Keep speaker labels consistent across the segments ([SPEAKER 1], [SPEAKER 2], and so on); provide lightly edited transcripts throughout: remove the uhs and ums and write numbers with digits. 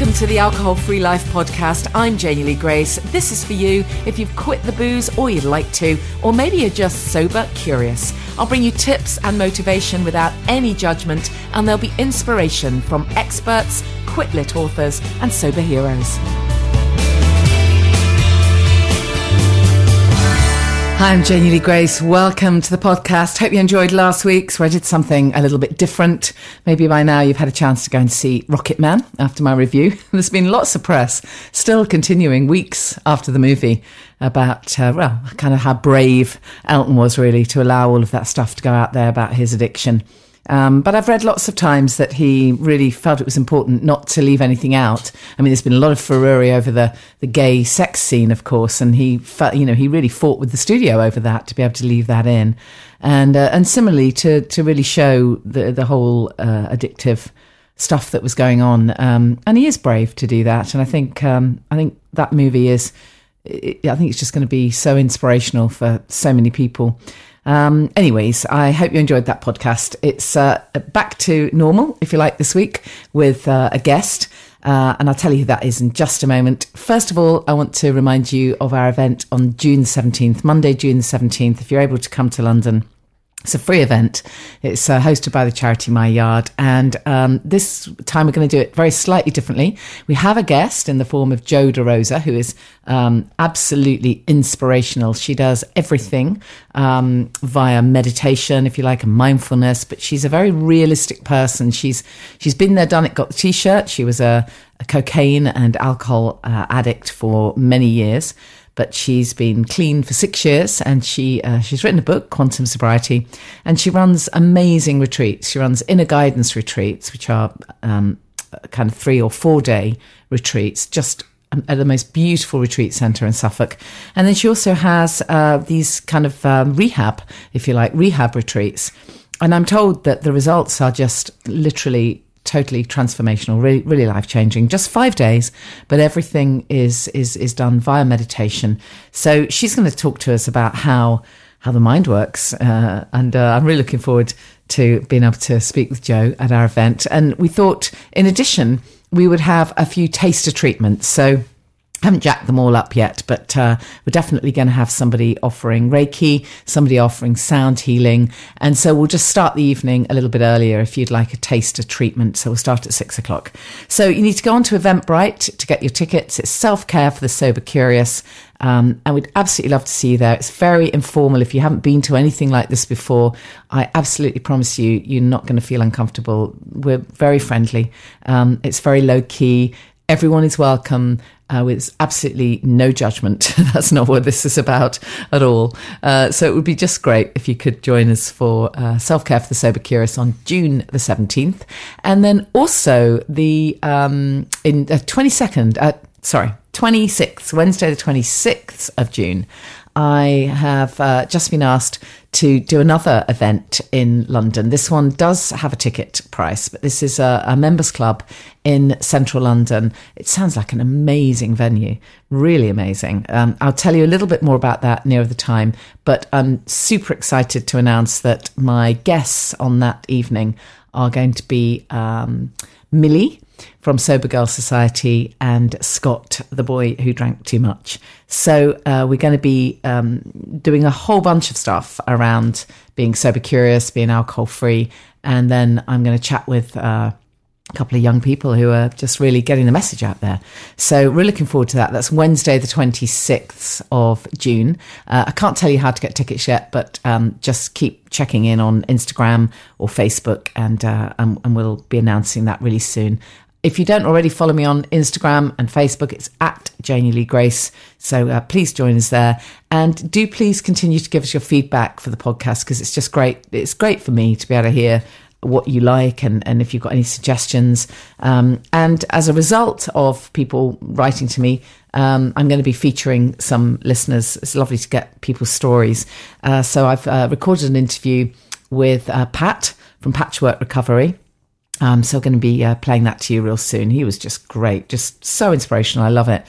[SPEAKER 1] Welcome to the Alcohol Free Life podcast. I'm Janie Lee Grace. This is for you if you've quit the booze or you'd like to, or maybe you're just sober curious. I'll bring you tips and motivation without any judgment, and there'll be inspiration from experts, quit-lit authors, and sober heroes. Hi, I'm Janie Lee Grace. Welcome to the podcast. Hope you enjoyed last week's where I did something a little bit different. Maybe by now you've had a chance to go and see Rocket Man after my review. There's been lots of press, still continuing weeks after the movie, about, kind of how brave Elton was really to allow all of that stuff to go out there about his addiction. But I've read lots of times that he really felt it was important not to leave anything out. I mean, there's been a lot of furore over the gay sex scene, of course, and he felt, he really fought with the studio over that to be able to leave that in, and similarly to really show the whole addictive stuff that was going on. And he is brave to do that, and I think that movie is. I think it's just going to be so inspirational for so many people. Anyways, I hope you enjoyed that podcast. It's back to normal, if you like, this week with a guest. And I'll tell you who that is in just a moment. First of all, I want to remind you of our event on June the 17th, Monday, June the 17th. If you're able to come to London, it's a free event. It's hosted by the charity My Yard. And this time we're going to do it very slightly differently. We have a guest in the form of Jo DeRosa, who is absolutely inspirational. She does everything via meditation, if you like, and mindfulness. But she's a very realistic person. She's been there, done it, got the T-shirt. She was a cocaine and alcohol addict for many years. But she's been clean for 6 years, and she's written a book, Quantum Sobriety, and she runs amazing retreats. She runs inner guidance retreats, which are kind of 3 or 4 day retreats, just at the most beautiful retreat centre in Suffolk. And then she also has these kind of rehab, if you like, rehab retreats. And I'm told that the results are just literally totally transformational, really, really life-changing. Just 5 days, but everything is done via meditation. So she's going to talk to us about how the mind works, and I'm really looking forward to being able to speak with Jo at our event. And we thought, in addition, we would have a few taster treatments. So I haven't jacked them all up yet, but we're definitely going to have somebody offering Reiki, somebody offering sound healing. And so we'll just start the evening a little bit earlier if you'd like a taster treatment. So we'll start at 6 o'clock. So you need to go on to Eventbrite to get your tickets. It's self-care for the sober curious. And we'd absolutely love to see you there. It's very informal. If you haven't been to anything like this before, I absolutely promise you, you're not going to feel uncomfortable. We're very friendly. It's very low key. Everyone is welcome. With absolutely no judgment. That's not what this is about at all. So it would be just great if you could join us for Self-Care for the Sober Curious on June the 17th. And then also the 26th, Wednesday the 26th of June, I have just been asked to do another event in London. This one does have a ticket price, but this is a members club in central London. It sounds like an amazing venue, really amazing. I'll tell you a little bit more about that nearer the time, but I'm super excited to announce that my guests on that evening are going to be Millie from Sober Girl Society and Scott, the boy who drank too much. So we're going to be doing a whole bunch of stuff around being sober curious, being alcohol free, and then I'm going to chat with a couple of young people who are just really getting the message out there. So we're looking forward to that. That's Wednesday the 26th of June. I can't tell you how to get tickets yet, but just keep checking in on Instagram or Facebook, and we'll be announcing that really soon. If you don't already follow me on Instagram and Facebook, it's at Janie Lee Grace. So please join us there. And do please continue to give us your feedback for the podcast, because it's just great. It's great for me to be able to hear what you like and if you've got any suggestions. And as a result of people writing to me, I'm going to be featuring some listeners. It's lovely to get people's stories. So I've recorded an interview with Pat from Patchwork Recovery. So I'm going to be playing that to you real soon. He was just great, just so inspirational. I love it.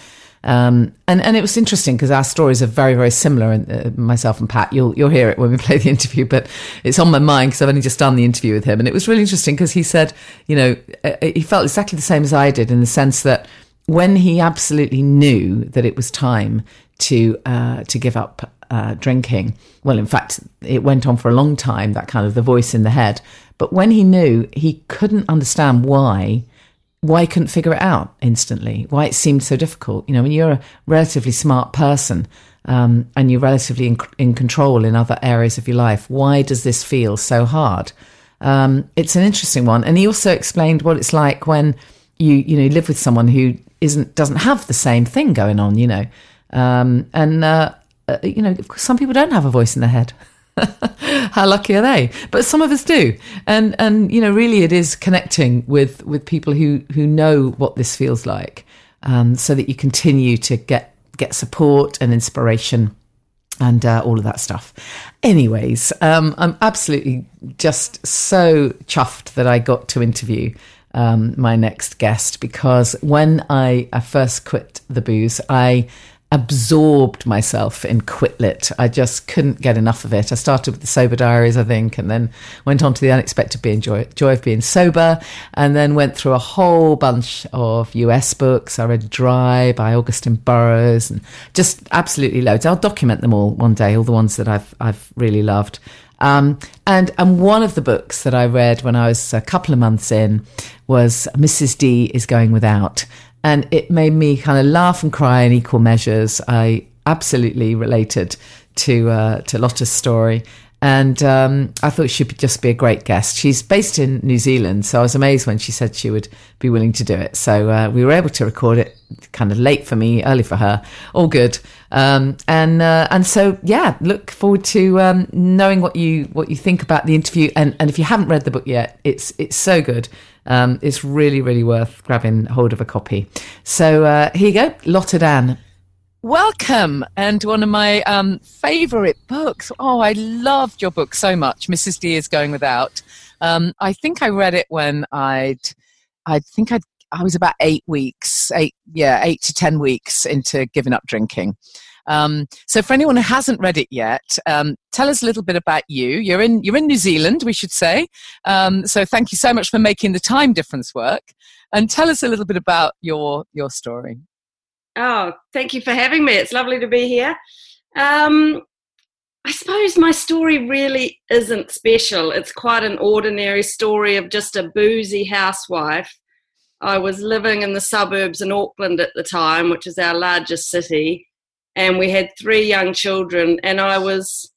[SPEAKER 1] And it was interesting because our stories are very, very similar. And myself and Pat, you'll hear it when we play the interview, but it's on my mind because I've only just done the interview with him. And it was really interesting because he said, he felt exactly the same as I did, in the sense that when he absolutely knew that it was time to give up drinking, well, in fact, it went on for a long time, that kind of the voice in the head. But when he knew, he couldn't understand why he couldn't figure it out instantly, why it seemed so difficult. When you're a relatively smart person and you're relatively in control in other areas of your life, why does this feel so hard? It's an interesting one. And he also explained what it's like when you live with someone who doesn't have the same thing going on, some people don't have a voice in their head. How lucky are they? But some of us do. And really it is connecting with people who know what this feels like, so that you continue to get support and inspiration and all of that stuff. Anyways, I'm absolutely just so chuffed that I got to interview my next guest, because when I first quit the booze, I absorbed myself in Quitlet. I just couldn't get enough of it. I started with the Sober Diaries, I think, and then went on to the Unexpected Joy of Being Sober, and then went through a whole bunch of US books. I read Dry by Augustine Burroughs, and just absolutely loads. I'll document them all one day, all the ones that I've really loved. And one of the books that I read when I was a couple of months in was Mrs. D is Going Without. And it made me kind of laugh and cry in equal measures. I absolutely related to Lotta's story. And I thought she'd just be a great guest. She's based in New Zealand, so I was amazed when she said she would be willing to do it. So we were able to record it kind of late for me, early for her. All good. And so, yeah, look forward to knowing what you think about the interview. And if you haven't read the book yet, it's so good. It's really, really worth grabbing hold of a copy. So here you go, Lotta Dan. Welcome, and one of my favourite books. Oh, I loved your book so much. Mrs. D is Going Without. I think I read it when I was about 8 to 10 weeks into giving up drinking. So for anyone who hasn't read it yet, tell us a little bit about you. You're in New Zealand, we should say. So thank you so much for making the time difference work. And tell us a little bit about your story.
[SPEAKER 2] Oh, thank you for having me. It's lovely to be here. I suppose my story really isn't special. It's quite an ordinary story of just a boozy housewife. I was living in the suburbs in Auckland at the time, which is our largest city, and we had 3 young children, and I was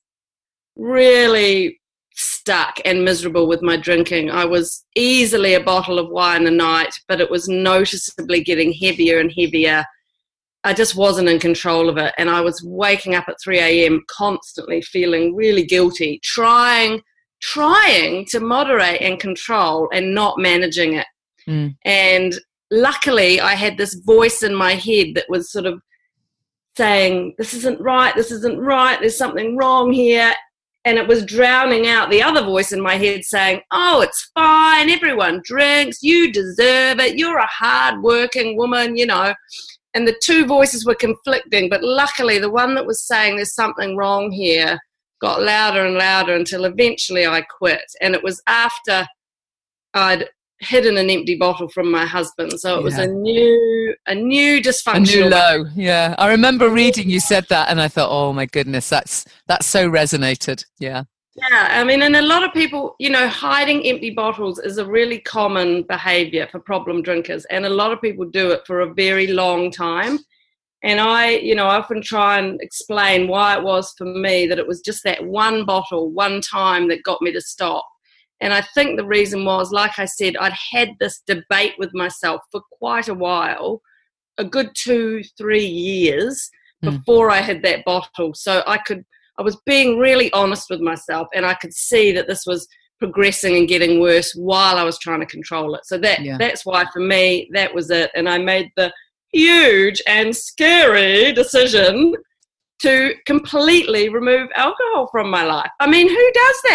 [SPEAKER 2] really stuck and miserable with my drinking. I was easily a bottle of wine a night, but it was noticeably getting heavier and heavier. I just wasn't in control of it, and I was waking up at 3 a.m. constantly feeling really guilty, trying to moderate and control and not managing it. And luckily I had this voice in my head that was sort of saying, this isn't right, there's something wrong here. And it was drowning out the other voice in my head saying, oh, it's fine, everyone drinks, you deserve it, you're a hard-working woman, And the 2 voices were conflicting, but luckily the one that was saying there's something wrong here got louder and louder until eventually I quit. And it was after I'd hidden an empty bottle from my husband. So it was a new dysfunction. A new
[SPEAKER 1] low, yeah. I remember reading you said that and I thought, oh my goodness, that's so resonated, yeah.
[SPEAKER 2] Yeah, I mean, and a lot of people, hiding empty bottles is a really common behaviour for problem drinkers, and a lot of people do it for a very long time. And I often try and explain why it was for me that it was just that one bottle, one time that got me to stop. And I think the reason was, like I said, I'd had this debate with myself for quite a while, a good 2-3 years before I had that bottle. So I was being really honest with myself, and I could see that this was progressing and getting worse while I was trying to control it. So that's why for me, that was it. And I made the huge and scary decision to completely remove alcohol from my life. I mean, who does that?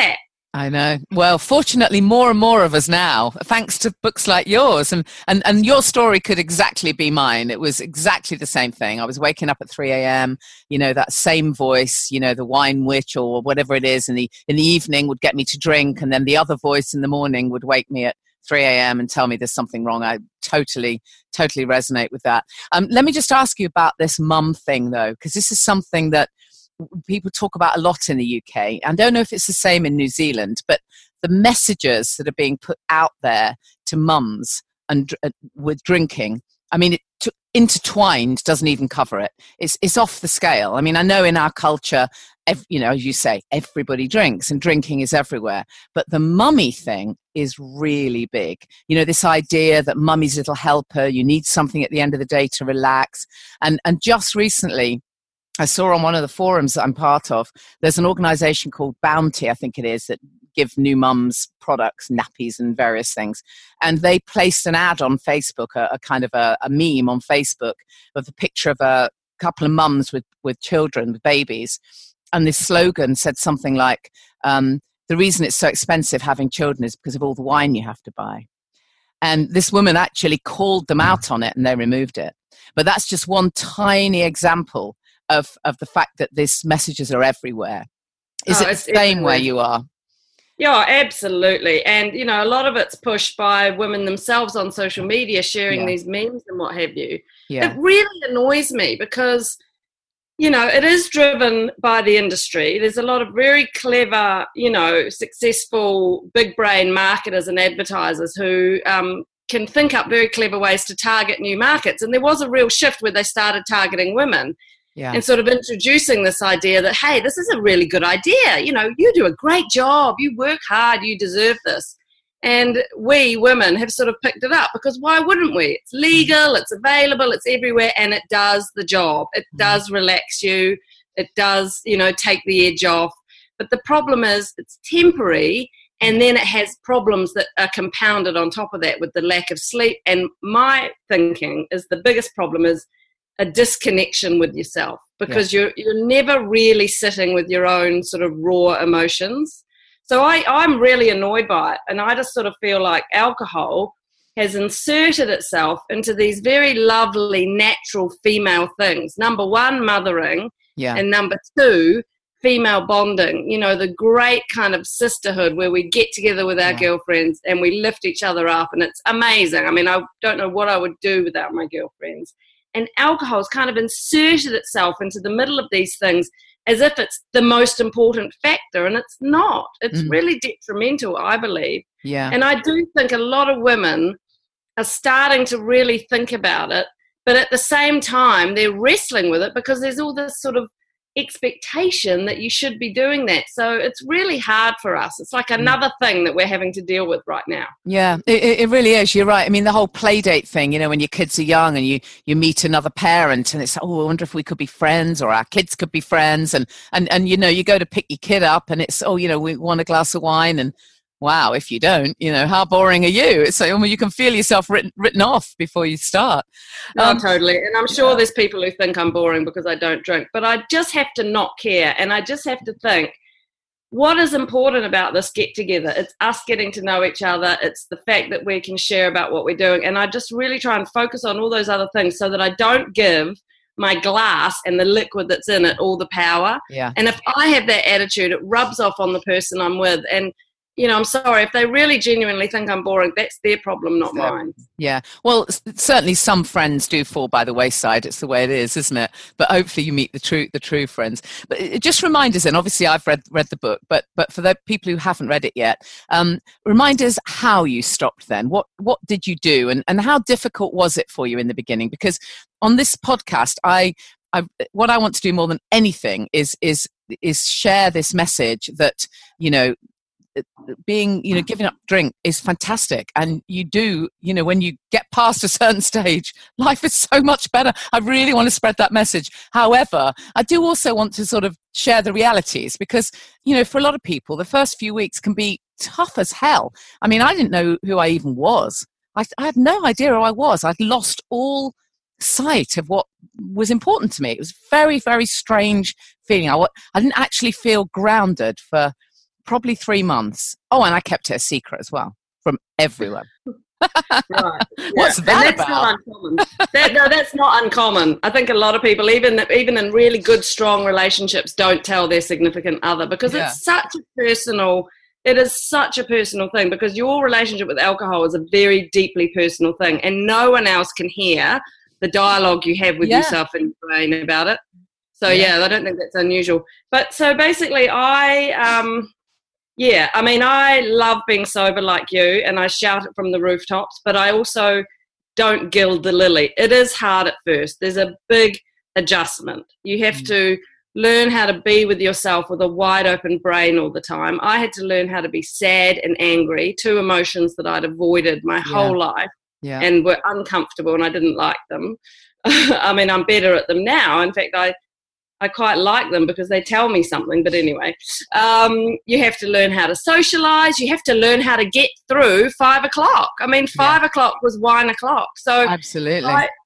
[SPEAKER 1] I know. Well, fortunately, more and more of us now, thanks to books like yours. And your story could exactly be mine. It was exactly the same thing. I was waking up at 3 a.m., that same voice, the wine witch or whatever it is in the evening would get me to drink. And then the other voice in the morning would wake me at 3 a.m. and tell me there's something wrong. I totally resonate with that. Let me just ask you about this mum thing, though, because this is something that people talk about a lot in the UK. I don't know if it's the same in New Zealand, but the messages that are being put out there to mums and with drinking, I mean, intertwined doesn't even cover it. It's off the scale. I mean, I know in our culture, as you say, everybody drinks and drinking is everywhere. But the mummy thing is really big. This idea that mummy's little helper, you need something at the end of the day to relax. And just recently, I saw on one of the forums that I'm part of, there's an organization called Bounty, I think it is, that give new mums products, nappies and various things. And they placed an ad on Facebook, a kind of a meme on Facebook of the picture of a couple of mums with children, with babies. And this slogan said something like, the reason it's so expensive having children is because of all the wine you have to buy. And this woman actually called them out on it and they removed it. But that's just one tiny example of the fact that these messages are everywhere. Is it the same where you are?
[SPEAKER 2] Yeah, absolutely. And, a lot of it's pushed by women themselves on social media, sharing these memes and what have you. Yeah. It really annoys me because, it is driven by the industry. There's a lot of very clever, successful big brain marketers and advertisers who can think up very clever ways to target new markets. And there was a real shift where they started targeting women. Yeah. And sort of introducing this idea that, hey, this is a really good idea. You do a great job. You work hard. You deserve this. And we women have sort of picked it up because why wouldn't we? It's legal. It's available. It's everywhere. And it does the job. It does relax you. It does, take the edge off. But the problem is it's temporary. And then it has problems that are compounded on top of that with the lack of sleep. And my thinking is the biggest problem is a disconnection with yourself because you're never really sitting with your own sort of raw emotions. So I'm really annoyed by it. And I just sort of feel like alcohol has inserted itself into these very lovely, natural female things. Number one, mothering. Yeah. And number two, female bonding. The great kind of sisterhood where we get together with our girlfriends and we lift each other up. And it's amazing. I mean, I don't know what I would do without my girlfriends. And alcohol has kind of inserted itself into the middle of these things as if it's the most important factor, and it's not. It's really detrimental, I believe. Yeah. And I do think a lot of women are starting to really think about it, but at the same time, they're wrestling with it because there's all this sort of expectation that you should be doing that. So it's really hard for us. It's like another thing that we're having to deal with right now.
[SPEAKER 1] Yeah, it really is. You're right. I mean, the whole play date thing, when your kids are young and you meet another parent and it's, I wonder if we could be friends or our kids could be friends. And you go to pick your kid up and it's, we want a glass of wine and wow, if you don't, how boring are you? It's like, you can feel yourself written off before you start.
[SPEAKER 2] Totally. And I'm sure there's people who think I'm boring because I don't drink, but I just have to not care. And I just have to think, what is important about this get together? It's us getting to know each other. It's the fact that we can share about what we're doing. And I just really try and focus on all those other things so that I don't give my glass and the liquid that's in it all the power. Yeah. And if I have that attitude, it rubs off on the person I'm with. And I'm sorry, if they really genuinely think I'm boring, that's their problem, not mine.
[SPEAKER 1] Yeah. Well, certainly some friends do fall by the wayside. It's the way it is, isn't it? But hopefully you meet the true friends. But just remind us, and obviously I've read the book, but for the people who haven't read it yet, remind us how you stopped then. What did you do? And how difficult was it for you in the beginning? Because on this podcast, what I want to do more than anything is share this message that, being, giving up drink is fantastic. And you do, when you get past a certain stage, life is so much better. I really want to spread that message. However, I do also want to sort of share the realities because, for a lot of people, the first few weeks can be tough as hell. I mean, I didn't know who I even was. I had no idea who I was. I'd lost all sight of what was important to me. It was very, very strange feeling. I didn't actually feel grounded for probably 3 months. Oh, and I kept it a secret as well from everyone.
[SPEAKER 2] Right. Yeah.
[SPEAKER 1] What's that
[SPEAKER 2] and that's
[SPEAKER 1] about?
[SPEAKER 2] not uncommon. That's not uncommon. I think a lot of people, even in really good, strong relationships, don't tell their significant other because it's such a personal. It is such a personal thing because your relationship with alcohol is a very deeply personal thing, and no one else can hear the dialogue you have with yourself and your brain about it. So I don't think that's unusual. But so basically, I love being sober like you, and I shout it from the rooftops, but I also don't gild the lily. It is hard at first. There's a big adjustment. You have to learn how to be with yourself with a wide open brain all the time. I had to learn how to be sad and angry, 2 emotions that I'd avoided my whole life and were uncomfortable and I didn't like them. I mean, I'm better at them now. In fact, I quite like them because they tell me something. But anyway, you have to learn how to socialise. You have to learn how to get through 5 o'clock. I mean, 5 o'clock was wine o'clock. So
[SPEAKER 1] absolutely.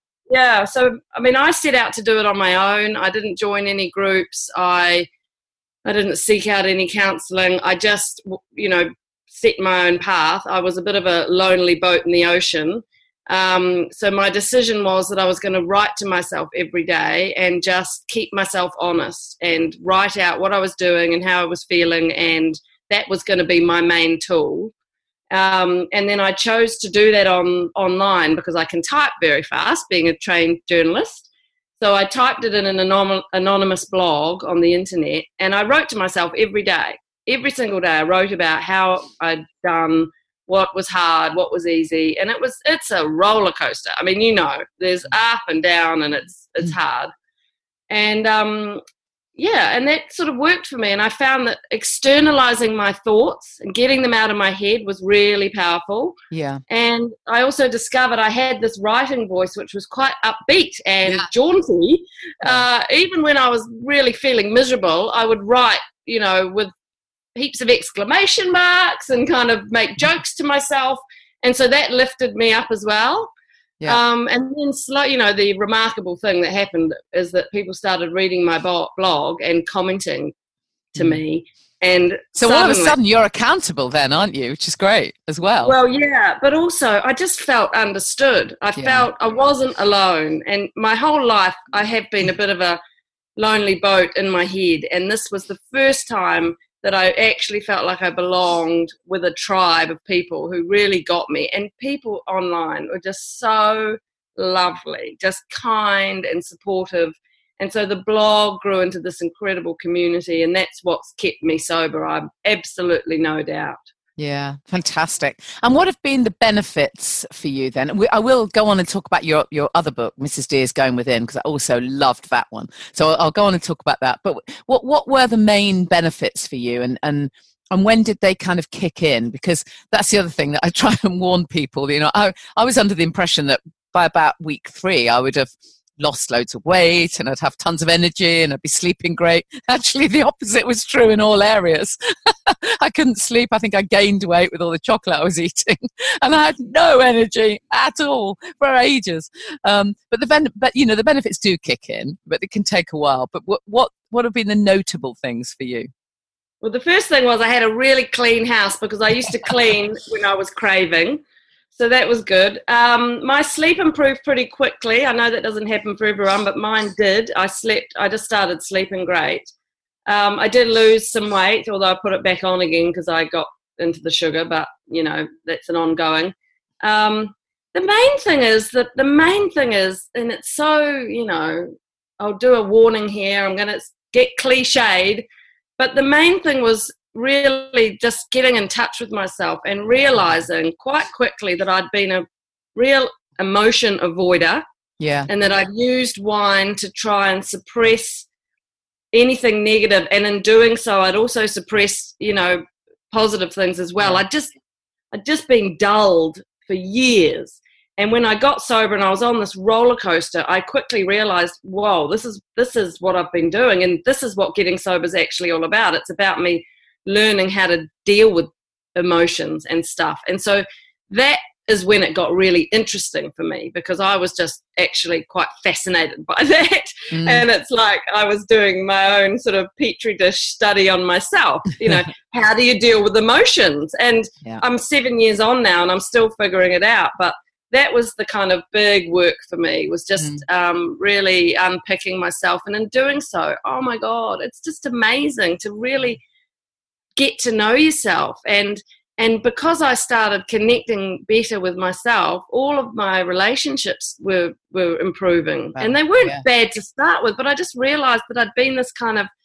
[SPEAKER 2] I set out to do it on my own. I didn't join any groups. I didn't seek out any counselling. I just, set my own path. I was a bit of a lonely boat in the ocean. So my decision was that I was going to write to myself every day and just keep myself honest and write out what I was doing and how I was feeling, and that was going to be my main tool. And then I chose to do that online because I can type very fast, being a trained journalist. So I typed it in an anonymous blog on the internet, and I wrote to myself every day. Every single day I wrote about how I'd done, what was hard, what was easy, and it's a roller coaster. I mean, there's up and down, and it's hard. And and that sort of worked for me. And I found that externalizing my thoughts and getting them out of my head was really powerful.
[SPEAKER 1] Yeah.
[SPEAKER 2] And I also discovered I had this writing voice which was quite upbeat and jaunty. Even when I was really feeling miserable, I would write, with heaps of exclamation marks and kind of make jokes to myself. And so that lifted me up as well. Yeah. And then the remarkable thing that happened is that people started reading my blog and commenting to me. And
[SPEAKER 1] so all of a sudden you're accountable then, aren't you? Which is great as well.
[SPEAKER 2] Well, yeah, but also I just felt understood. I felt I wasn't alone. And my whole life I have been a bit of a lonely boat in my head. And this was the first time that I actually felt like I belonged with a tribe of people who really got me. And people online were just so lovely, just kind and supportive. And so the blog grew into this incredible community, and that's what's kept me sober, I've absolutely no doubt.
[SPEAKER 1] Yeah, fantastic. And what have been the benefits for you then? I will go on and talk about your other book, Mrs. Dear's Going Within, because I also loved that one. So I'll go on and talk about that. But what were the main benefits for you, and when did they kind of kick in? Because that's the other thing that I try and warn people. I was under the impression that by about week 3, I would have lost loads of weight and I'd have tons of energy and I'd be sleeping great. Actually, the opposite was true in all areas. I couldn't sleep. I think I gained weight with all the chocolate I was eating, and I had no energy at all for ages. But the benefits do kick in, but it can take a while. But what have been the notable things for you?
[SPEAKER 2] Well, the first thing was I had a really clean house because I used to clean when I was craving. So that was good. My sleep improved pretty quickly. I know that doesn't happen for everyone, but mine did. I just started sleeping great. I did lose some weight, although I put it back on again because I got into the sugar, but, that's an ongoing. The main thing is, and it's so, I'll do a warning here. I'm going to get cliched, but the main thing was really just getting in touch with myself and realizing quite quickly that I'd been a real emotion avoider.
[SPEAKER 1] Yeah. And
[SPEAKER 2] that I'd used wine to try and suppress anything negative, and in doing so I'd also suppressed, positive things as well. I'd just been dulled for years. And when I got sober and I was on this roller coaster, I quickly realized, whoa, this is what I've been doing, and this is what getting sober is actually all about. It's about me learning how to deal with emotions and stuff. And so that is when it got really interesting for me, because I was just actually quite fascinated by that. And it's like I was doing my own sort of petri dish study on myself. How do you deal with emotions? And I'm 7 years on now and I'm still figuring it out. But that was the kind of big work for me, was just really unpicking myself. And in doing so, oh my God, it's just amazing to really get to know yourself. And because I started connecting better with myself, all of my relationships were improving. Wow. And they weren't bad to start with, but I just realized that I'd been this kind of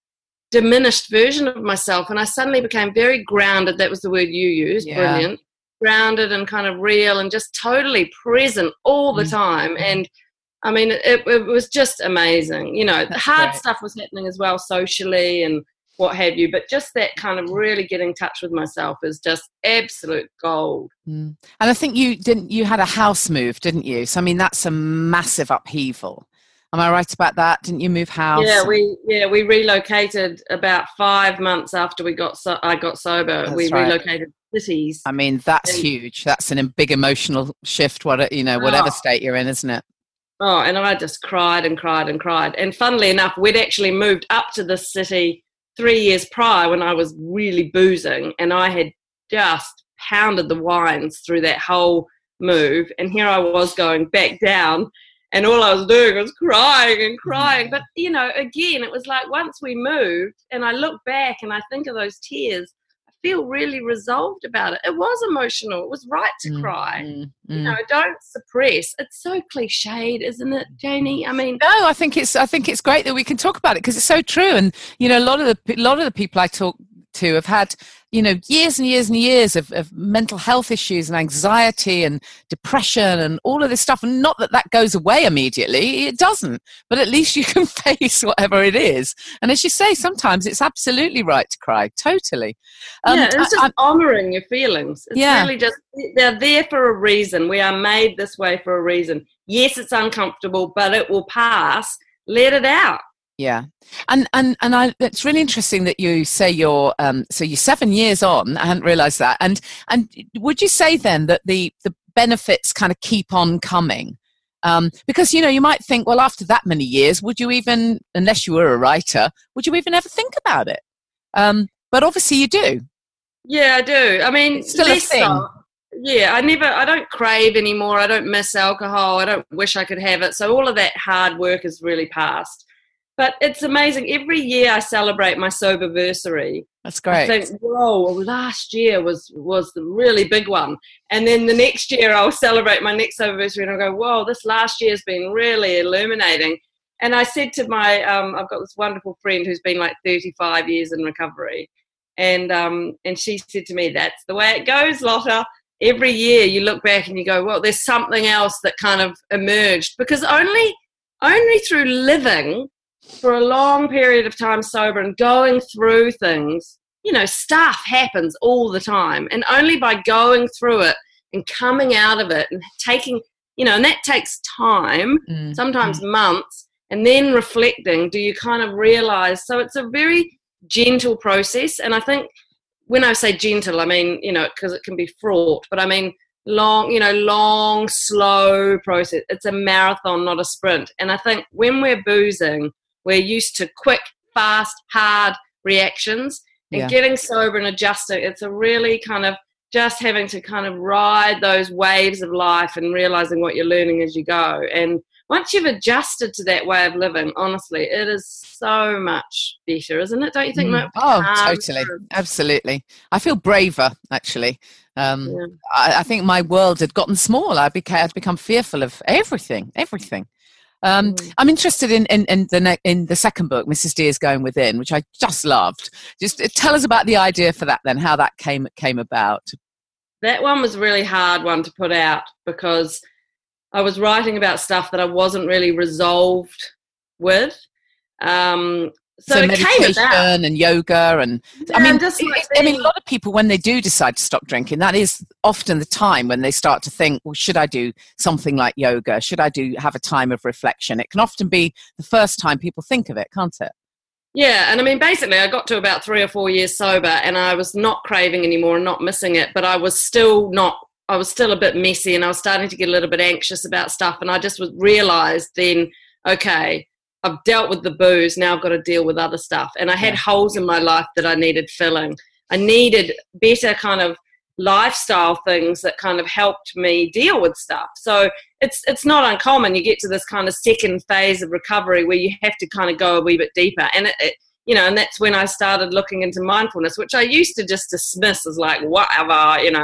[SPEAKER 2] diminished version of myself. And I suddenly became very grounded. That was the word you used. Yeah. Brilliant. Grounded and kind of real and just totally present all the time. And I mean, it was just amazing. The hard stuff was happening as well socially and what have you, but just that kind of really getting in touch with myself is just absolute gold.
[SPEAKER 1] And I think you had a house move, didn't you? So I mean, that's a massive upheaval. Am I right about that? Didn't you move house?
[SPEAKER 2] Yeah, we relocated about 5 months after I got sober.
[SPEAKER 1] That's
[SPEAKER 2] we
[SPEAKER 1] right.
[SPEAKER 2] Relocated cities.
[SPEAKER 1] I mean, that's huge. That's a big emotional shift. Whatever state you're in, isn't it?
[SPEAKER 2] Oh, and I just cried and cried and cried. And funnily enough, we'd actually moved up to this city 3 years prior when I was really boozing, and I had just pounded the wines through that whole move. And here I was going back down. And all I was doing was crying and crying. But, again, it was like once we moved and I look back and I think of those tears, I feel really resolved about it. It was emotional. It was right to cry. Don't suppress. It's so cliched, isn't it, Janie? I mean,
[SPEAKER 1] no, I think it's great that we can talk about it because it's so true. And, a lot of the people I talk to have had, years and years and years of mental health issues and anxiety and depression and all of this stuff. And not that goes away immediately. It doesn't. But at least you can face whatever it is. And as you say, sometimes it's absolutely right to cry. Totally.
[SPEAKER 2] It's just honouring your feelings. It's really just, they're there for a reason. We are made this way for a reason. Yes, it's uncomfortable, but it will pass. Let it out.
[SPEAKER 1] Yeah. And it's really interesting that you say you're 7 years on. I hadn't realized that. And would you say then that the benefits kind of keep on coming? Because, you might think, well, after that many years, would you even, unless you were a writer, would you even ever think about it? But obviously you do.
[SPEAKER 2] Yeah, I do. I mean,
[SPEAKER 1] it's still a thing.
[SPEAKER 2] I don't crave anymore. I don't miss alcohol. I don't wish I could have it. So all of that hard work is really past. But it's amazing. Every year I celebrate my soberversary.
[SPEAKER 1] That's great.
[SPEAKER 2] I think, whoa, last year was the really big one. And then the next year I'll celebrate my next soberversary and I'll go, whoa, this last year's been really illuminating. And I said to my, I've got this wonderful friend who's been like 35 years in recovery. And she said to me, that's the way it goes, Lotta. Every year you look back and you go, well, there's something else that kind of emerged. Because only through living for a long period of time sober and going through things, stuff happens all the time. And only by going through it and coming out of it and taking, and that takes time, sometimes months, and then reflecting, do you kind of realize. So it's a very gentle process. And I think when I say gentle, I mean, because it can be fraught, but I mean long, slow process. It's a marathon, not a sprint. And I think when we're boozing, we're used to quick, fast, hard reactions, and getting sober and adjusting. It's a really kind of just having to kind of ride those waves of life and realizing what you're learning as you go. And once you've adjusted to that way of living, honestly, it is so much better, isn't it? Don't you think?
[SPEAKER 1] Totally. Absolutely. I feel braver, actually. I think my world had gotten small. I'd become fearful of everything. I'm interested in the second book, Mrs. D is Going Within, which I just loved. Just tell us about the idea for that then, how that came about.
[SPEAKER 2] That one was a really hard one to put out because I was writing about stuff that I wasn't really resolved with. So
[SPEAKER 1] meditation and yoga and a lot of people, when they do decide to stop drinking, that is often the time when they start to think, well, should I do something like yoga? Should I have a time of reflection? It can often be the first time people think of it, can't it?
[SPEAKER 2] Yeah, and I mean, basically I got to about 3 or 4 years sober and I was not craving anymore and not missing it, but I was still not I was still a bit messy, and I was starting to get a little bit anxious about stuff. And I just realized then, okay, I've dealt with the booze. Now I've got to deal with other stuff. And I had holes in my life that I needed filling. I needed better kind of lifestyle things that kind of helped me deal with stuff. So it's not uncommon. You get to this kind of second phase of recovery where you have to kind of go a wee bit deeper. And and that's when I started looking into mindfulness, which I used to just dismiss as like, whatever,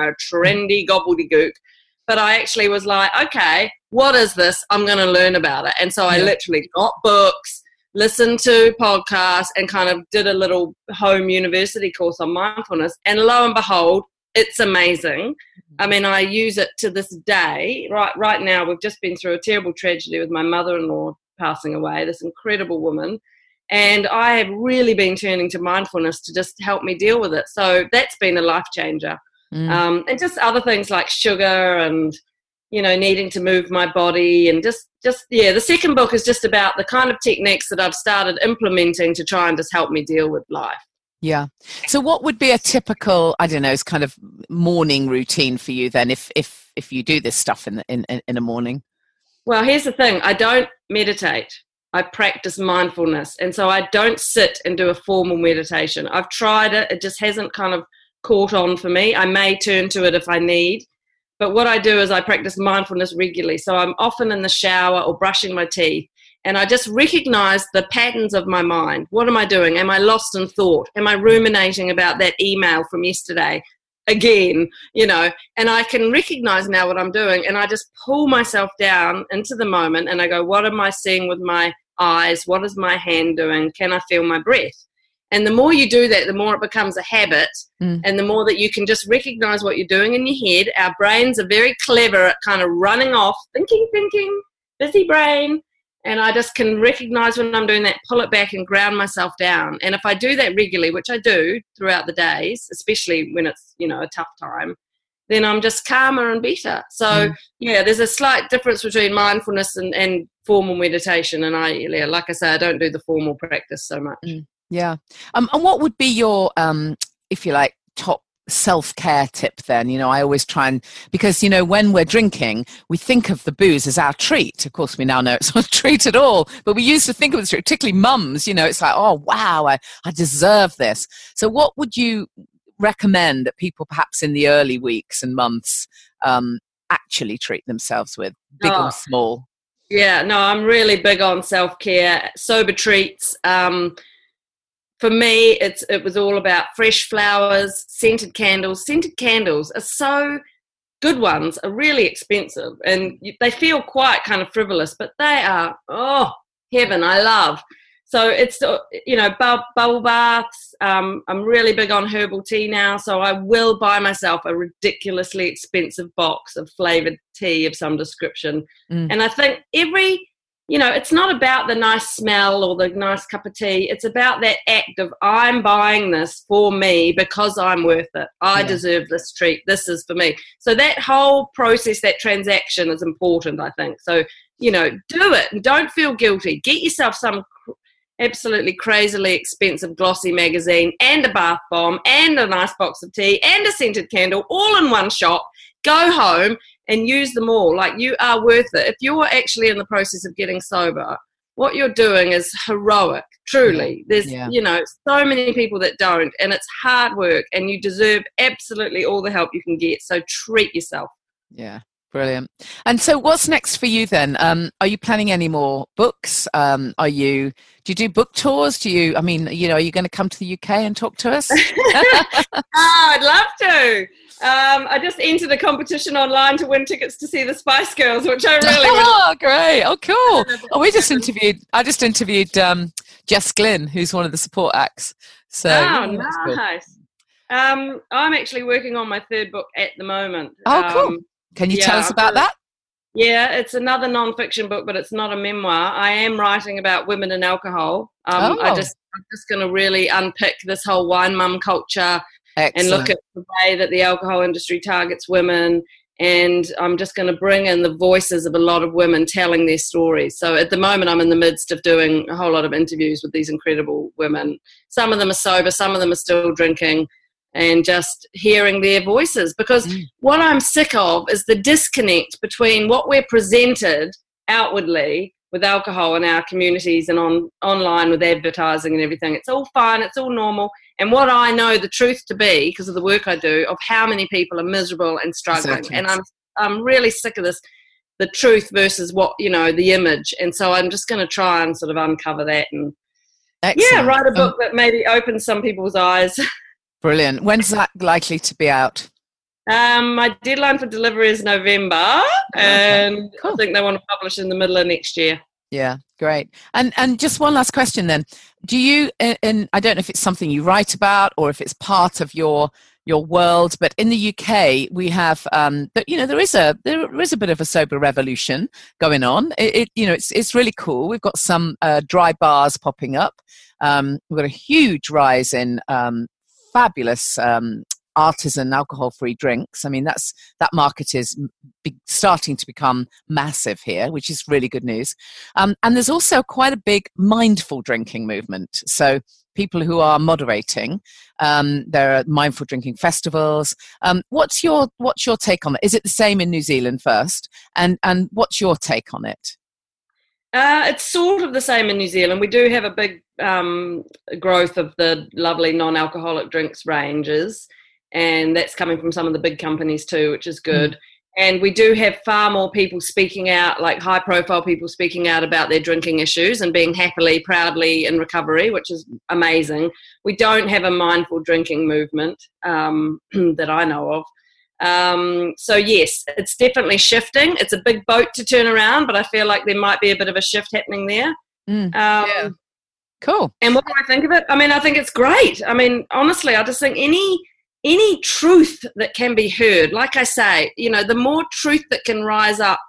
[SPEAKER 2] trendy gobbledygook. But I actually was like, okay, what is this? I'm going to learn about it. And so I literally got books, listened to podcasts, and kind of did a little home university course on mindfulness. And lo and behold, it's amazing. I mean, I use it to this day. Right now, we've just been through a terrible tragedy with my mother-in-law passing away, this incredible woman. And I have really been turning to mindfulness to just help me deal with it. So that's been a life changer. And just other things like sugar and, needing to move my body. And the second book is just about the kind of techniques that I've started implementing to try and just help me deal with life.
[SPEAKER 1] Yeah. So what would be a typical, kind of morning routine for you then if you do this stuff in a morning?
[SPEAKER 2] Well, here's the thing. I don't meditate. I practice mindfulness. And so I don't sit and do a formal meditation. I've tried it. It just hasn't kind of caught on for me. I may turn to it if I need. But what I do is I practice mindfulness regularly. So I'm often in the shower or brushing my teeth. And I just recognize the patterns of my mind. What am I doing? Am I lost in thought? Am I ruminating about that email from yesterday? Again, and I can recognize now what I'm doing, and I just pull myself down into the moment, and I go, what am I seeing with my eyes? What is my hand doing? Can I feel my breath? And the more you do that, the more it becomes a habit, and the more that you can just recognize what you're doing in your head. Our brains are very clever at kind of running off, thinking, busy brain. And I just can recognize when I'm doing that, pull it back and ground myself down. And if I do that regularly, which I do throughout the days, especially when it's, a tough time, then I'm just calmer and better. So, there's a slight difference between mindfulness and formal meditation. And like I say, I don't do the formal practice so much.
[SPEAKER 1] Yeah. And what would be your, if you like, top self-care tip then? I always try and, because when we're drinking, we think of the booze as our treat. Of course we now know it's not a treat at all, but we used to think of it as a treat, particularly mums. It's like, oh wow, I deserve this. So what would you recommend that people perhaps in the early weeks and months actually treat themselves with, big or small?
[SPEAKER 2] I'm really big on self-care, sober treats. For me, it was all about fresh flowers, scented candles. Scented candles are so good. Ones are really expensive, and they feel quite kind of frivolous, but they are, heaven, I love. So it's, bubble baths. I'm really big on herbal tea now, so I will buy myself a ridiculously expensive box of flavoured tea of some description. And I think it's not about the nice smell or the nice cup of tea. It's about that act of, I'm buying this for me because I'm worth it. I deserve this treat. This is for me. So that whole process, that transaction is important, I think. So, do it and don't feel guilty. Get yourself some absolutely crazily expensive glossy magazine and a bath bomb and a nice box of tea and a scented candle all in one shop. Go home and use them all. Like, you are worth it. If you're actually in the process of getting sober, what you're doing is heroic, truly. There's, so many people that don't, and it's hard work, and you deserve absolutely all the help you can get. So treat yourself.
[SPEAKER 1] Yeah, brilliant. And so what's next for you then? Are you planning any more books? Do you do book tours? are you going to come to the UK and talk to us?
[SPEAKER 2] I'd love to. I just entered a competition online to win tickets to see the Spice Girls, which I really would.
[SPEAKER 1] Oh, great. Oh, cool. I just interviewed Jess Glynn, who's one of the support acts. So,
[SPEAKER 2] nice. I'm actually working on my third book at the moment.
[SPEAKER 1] Oh, cool. Can you tell us about that?
[SPEAKER 2] Yeah, it's another non-fiction book, but it's not a memoir. I am writing about women and alcohol. I'm just going to really unpick this whole wine mum culture. Excellent. And look at the way that the alcohol industry targets women. And I'm just going to bring in the voices of a lot of women telling their stories. So at the moment, I'm in the midst of doing a whole lot of interviews with these incredible women. Some of them are sober, some of them are still drinking. and just hearing their voices. Because what I'm sick of is the disconnect between what we're presented outwardly with alcohol in our communities and online with advertising and everything. It's all fine, it's all normal. And what I know the truth to be, because of the work I do, of how many people are miserable and struggling. Exactly. And I'm really sick of this, the truth versus what, the image. And so I'm just going to try and sort of uncover that and write a book that maybe opens some people's eyes.
[SPEAKER 1] Brilliant. When's that likely to be out?
[SPEAKER 2] My deadline for delivery is November, and cool. I think they want to publish in the middle of next year.
[SPEAKER 1] Yeah, great. And just one last question then. Do you, and I don't know if it's something you write about or if it's part of your world, but in the UK we have, there is a bit of a sober revolution going on. It's really cool. We've got some dry bars popping up. We've got a huge rise in fabulous artisan alcohol-free drinks. I mean, that market is starting to become massive here, which is really good news. And there's also quite a big mindful drinking movement. So people who are moderating, there are mindful drinking festivals. What's your take on it? Is it the same in New Zealand first? And what's your take on it?
[SPEAKER 2] It's sort of the same in New Zealand. We do have a big growth of the lovely non-alcoholic drinks ranges, and that's coming from some of the big companies too, which is good. And we do have far more people speaking out, like high-profile people speaking out about their drinking issues and being happily, proudly in recovery, which is amazing. We don't have a mindful drinking movement that I know of. So yes, it's definitely shifting. It's a big boat to turn around, but I feel like there might be a bit of a shift happening there.
[SPEAKER 1] Yeah. Cool.
[SPEAKER 2] And what do I think of it? I mean, I think it's great. I mean, honestly, I just think any truth that can be heard, like I say, the more truth that can rise up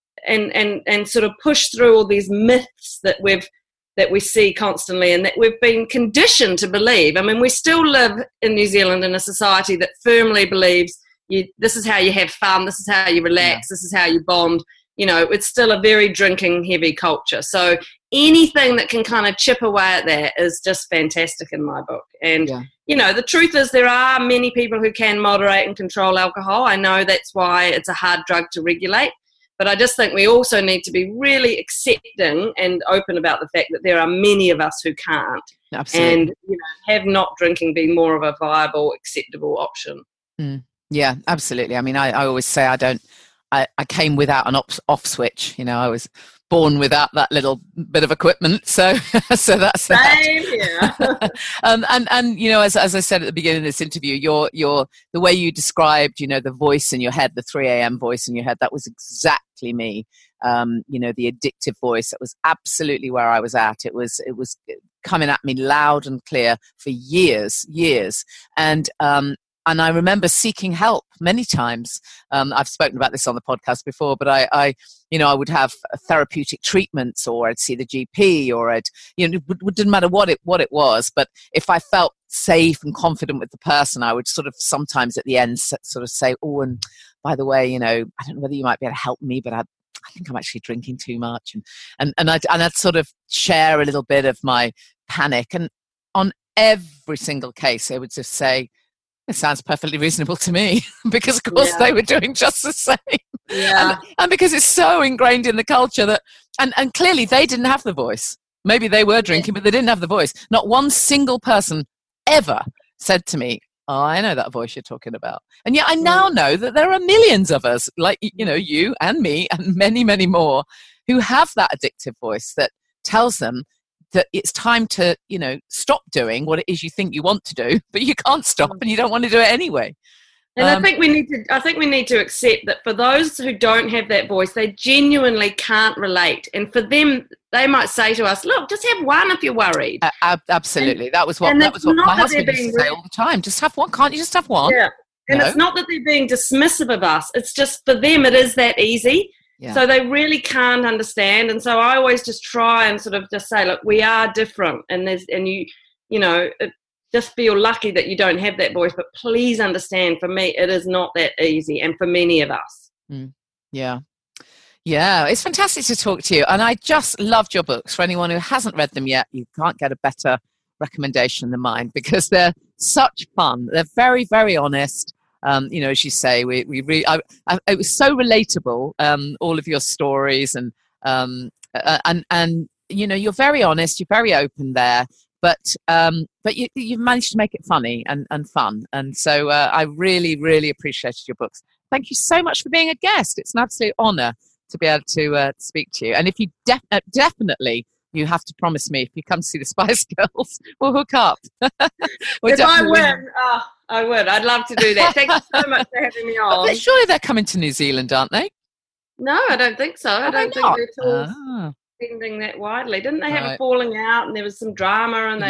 [SPEAKER 2] and sort of push through all these myths that we see constantly and that we've been conditioned to believe. I mean, we still live in New Zealand in a society that firmly believes this is how you have fun, this is how you relax, this is how you bond. It's still a very drinking heavy culture. So anything that can kind of chip away at that is just fantastic in my book. And, the truth is there are many people who can moderate and control alcohol. I know that's why it's a hard drug to regulate. But I just think we also need to be really accepting and open about the fact that there are many of us who can't.
[SPEAKER 1] Absolutely.
[SPEAKER 2] And, have not drinking be more of a viable, acceptable option.
[SPEAKER 1] Yeah, absolutely. I mean, I always say I came without an off switch. I was born without that little bit of equipment. So that's
[SPEAKER 2] same here.
[SPEAKER 1] And as I said at the beginning of this interview, the way you described, the voice in your head, the 3 a.m. voice in your head, that was exactly me. The addictive voice, that was absolutely where I was at. It was coming at me loud and clear for years. And I remember seeking help many times. I've spoken about this on the podcast before, but I would have therapeutic treatments, or I'd see the GP, or it didn't matter what it was. But if I felt safe and confident with the person, I would sort of sometimes at the end sort of say, "Oh, and by the way, I don't know whether you might be able to help me, but I think I'm actually drinking too much," and I'd sort of share a little bit of my panic. And on every single case, they would just say, "It sounds perfectly reasonable to me," because of course they were doing just the same.
[SPEAKER 2] Yeah.
[SPEAKER 1] And because it's so ingrained in the culture that, and clearly they didn't have the voice. Maybe they were drinking, but they didn't have the voice. Not one single person ever said to me, "Oh, I know that voice you're talking about." And yet I now know that there are millions of us, like, you and me and many, many more, who have that addictive voice that tells them that it's time to, stop doing what it is you think you want to do, but you can't stop and you don't want to do it anyway.
[SPEAKER 2] And I think we need to accept that for those who don't have that voice, they genuinely can't relate. And for them, they might say to us, "Look, just have one if you're worried."
[SPEAKER 1] Absolutely. That was what my husband used to say all the time. Just have one. Can't you just have one?
[SPEAKER 2] Yeah. And it's not that they're being dismissive of us. It's just for them, it is that easy. Yeah. So they really can't understand. And so I always just try and sort of just say, look, we are different. And just feel lucky that you don't have that voice. But please understand, for me, it is not that easy. And for many of us.
[SPEAKER 1] Yeah. Yeah, it's fantastic to talk to you. And I just loved your books. For anyone who hasn't read them yet, you can't get a better
[SPEAKER 3] recommendation than mine, because they're such fun. They're very, very honest. As you say, we really, it was so relatable. All of your stories and you're very honest. You're very open there. But you've managed to make it funny and fun. And so I really, really appreciated your books. Thank you so much for being a guest. It's an absolute honour to be able to speak to you. And if you definitely, you have to promise me, if you come to see the Spice Girls, we'll hook up.
[SPEAKER 2] If I win, I would. I'd love to do that. Thank you so much for having me on.
[SPEAKER 3] Surely they're coming to New Zealand, aren't they?
[SPEAKER 2] No, I don't think so. I don't think they're at all spending that widely. Didn't they have a falling out and there was some drama? And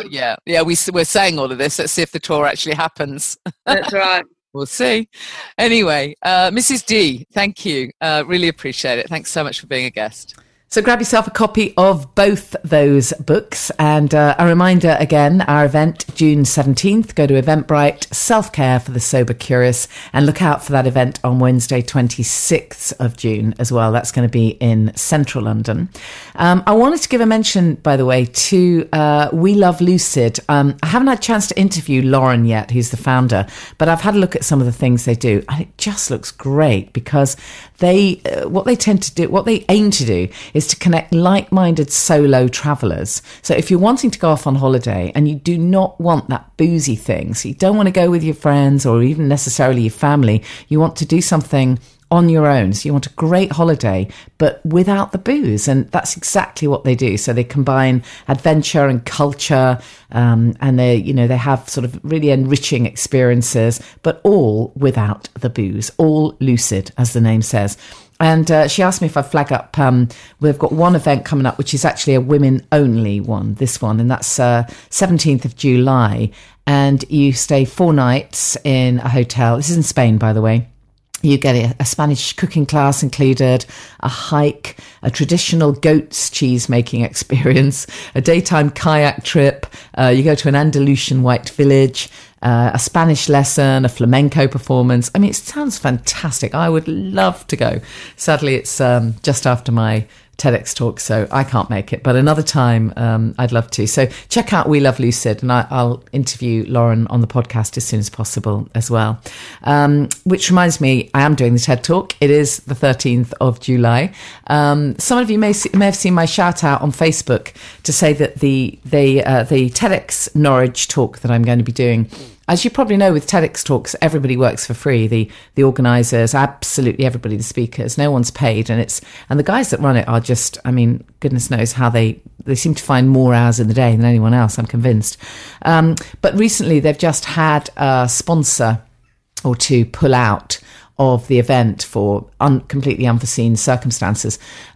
[SPEAKER 3] we're saying all of this. Let's see if the tour actually happens.
[SPEAKER 2] That's right.
[SPEAKER 3] We'll see. Anyway, Mrs. D, thank you. Really appreciate it. Thanks so much for being a guest.
[SPEAKER 1] So grab yourself a copy of both those books. And a reminder again, our event, June 17th, go to Eventbrite, Self-Care for the Sober Curious, and look out for that event on Wednesday, 26th of June as well. That's going to be in central London. I wanted to give a mention, by the way, to We Love Lucid. I haven't had a chance to interview Lauren yet, who's the founder, but I've had a look at some of the things they do, and it just looks great because what they aim to do is to connect like-minded solo travellers. So if you're wanting to go off on holiday and you do not want that boozy thing, so you don't want to go with your friends or even necessarily your family, you want to do something on your own. So you want a great holiday, but without the booze. And that's exactly what they do. So they combine adventure and culture, and they have sort of really enriching experiences, but all without the booze, all lucid, as the name says. And she asked me if I flag up, we've got one event coming up, which is actually a women-only one, this one, and that's 17th of July. And you stay 4 nights in a hotel. This is in Spain, by the way. You get a Spanish cooking class included, a hike, a traditional goat's cheese making experience, a daytime kayak trip. You go to an Andalusian white village, a Spanish lesson, a flamenco performance. I mean, it sounds fantastic. I would love to go. Sadly, it's just after my TEDx talk, so I can't make it. But another time, I'd love to. So check out We Love Lucid, and I'll interview Lauren on the podcast as soon as possible as well. Which reminds me, I am doing the TED Talk. It is the 13th of July. Some of you may have seen my shout out on Facebook to say that the TEDx Norwich talk that I'm going to be doing. As you probably know, with TEDx Talks, everybody works for free. The organisers, absolutely everybody, the speakers, no one's paid. And the guys that run it are just, I mean, goodness knows how they seem to find more hours in the day than anyone else, I'm convinced. But recently they've just had a sponsor or two pull out of the event for completely unforeseen circumstances.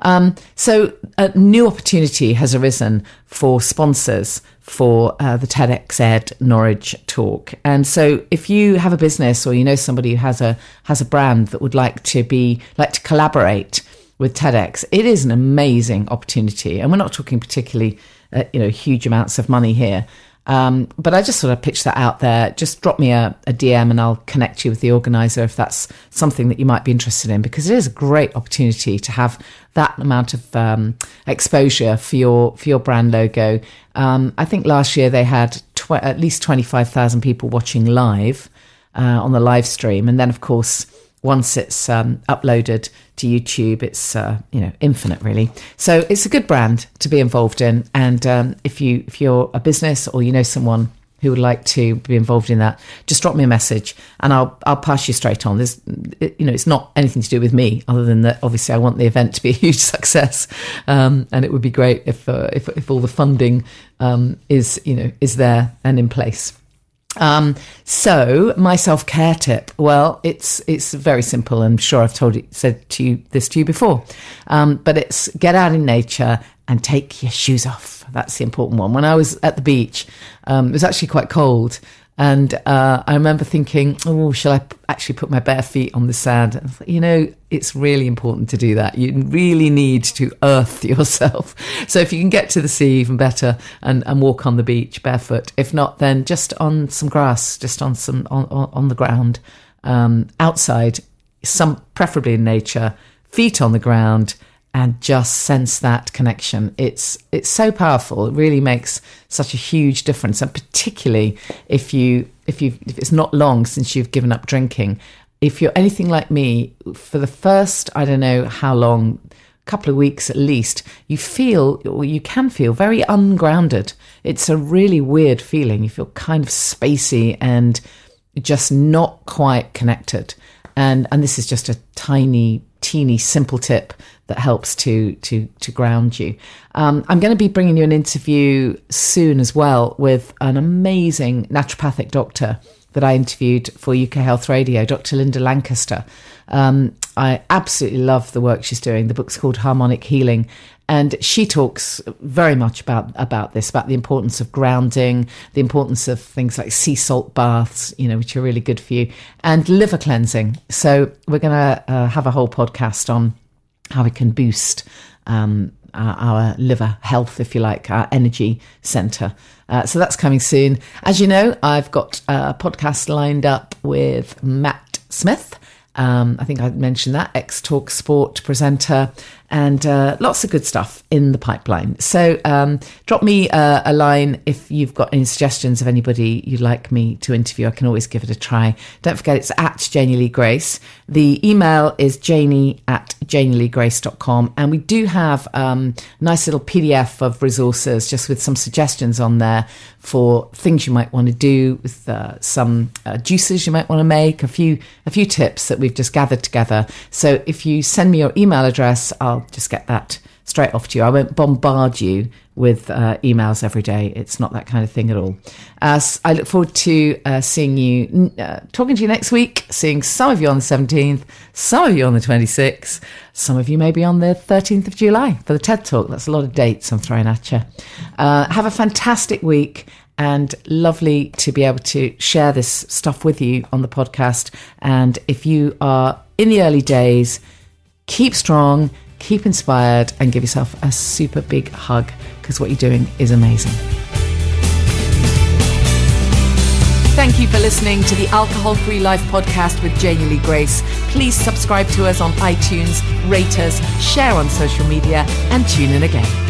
[SPEAKER 1] So a new opportunity has arisen for sponsors for the TEDxEd Norwich talk. And so if you have a business or you know somebody who has a brand that would like to collaborate with TEDx, it is an amazing opportunity. And we're not talking particularly huge amounts of money here. But I just sort of pitch that out there. Just drop me a DM and I'll connect you with the organizer if that's something that you might be interested in, because it is a great opportunity to have that amount of exposure for your brand logo. I think last year they had at least 25,000 people watching live on the live stream, and then of course once it's uploaded to YouTube, it's infinite, really. So it's a good brand to be involved in. And if you're a business or you know someone who would like to be involved in that, just drop me a message and I'll pass you straight on. It's not anything to do with me, other than that obviously I want the event to be a huge success, and it would be great if all the funding is there and in place. So my self-care tip, well, it's very simple. I'm sure I've said this to you before. But it's get out in nature and take your shoes off. That's the important one. When I was at the beach, it was actually quite cold. And I remember thinking, shall I actually put my bare feet on the sand? And I thought, it's really important to do that. You really need to earth yourself. So if you can get to the sea, even better, and walk on the beach barefoot. If not, then just on some grass, just on the ground, outside, preferably in nature, feet on the ground, and just sense that connection. It's so powerful. It really makes such a huge difference. And particularly if it's not long since you've given up drinking, if you're anything like me, for the first, I don't know how long, couple of weeks at least, you can feel very ungrounded. It's a really weird feeling. You feel kind of spacey and just not quite connected. And this is just a tiny, teeny, simple tip that helps to ground you. I'm going to be bringing you an interview soon as well with an amazing naturopathic doctor that I interviewed for UK Health Radio, Dr. Linda Lancaster. I absolutely love the work she's doing. The book's called Harmonic Healing. And she talks very much about this, about the importance of grounding, the importance of things like sea salt baths, which are really good for you, and liver cleansing. So we're going to have a whole podcast on how we can boost our liver health, if you like, our energy centre. So that's coming soon. As you know, I've got a podcast lined up with Matt Smith. I think I mentioned that, ex-Talk Sport presenter, and lots of good stuff in the pipeline. So drop me a line if you've got any suggestions of anybody you'd like me to interview. I can always give it a try. Don't forget, it's at Janie Lee Grace. The email is janie@janieleegrace.com. And we do have a nice little PDF of resources just with some suggestions on there for things you might want to do, with some juices you might want to make, a few tips that we've just gathered together. So if you send me your email address, I'll just get that straight off to you. I won't bombard you with emails every day. It's not that kind of thing at all. I look forward to seeing you, talking to you next week, seeing some of you on the 17th, some of you on the 26th, some of you maybe on the 13th of July for the TED Talk. That's a lot of dates I'm throwing at you. Have a fantastic week, and lovely to be able to share this stuff with you on the podcast. And if you are in the early days, keep strong, keep inspired, and give yourself a super big hug, because what you're doing is amazing. Thank you for listening to the Alcohol Free Life podcast with Janie Lee Grace. Please subscribe to us on iTunes, rate us, share on social media, and tune in again.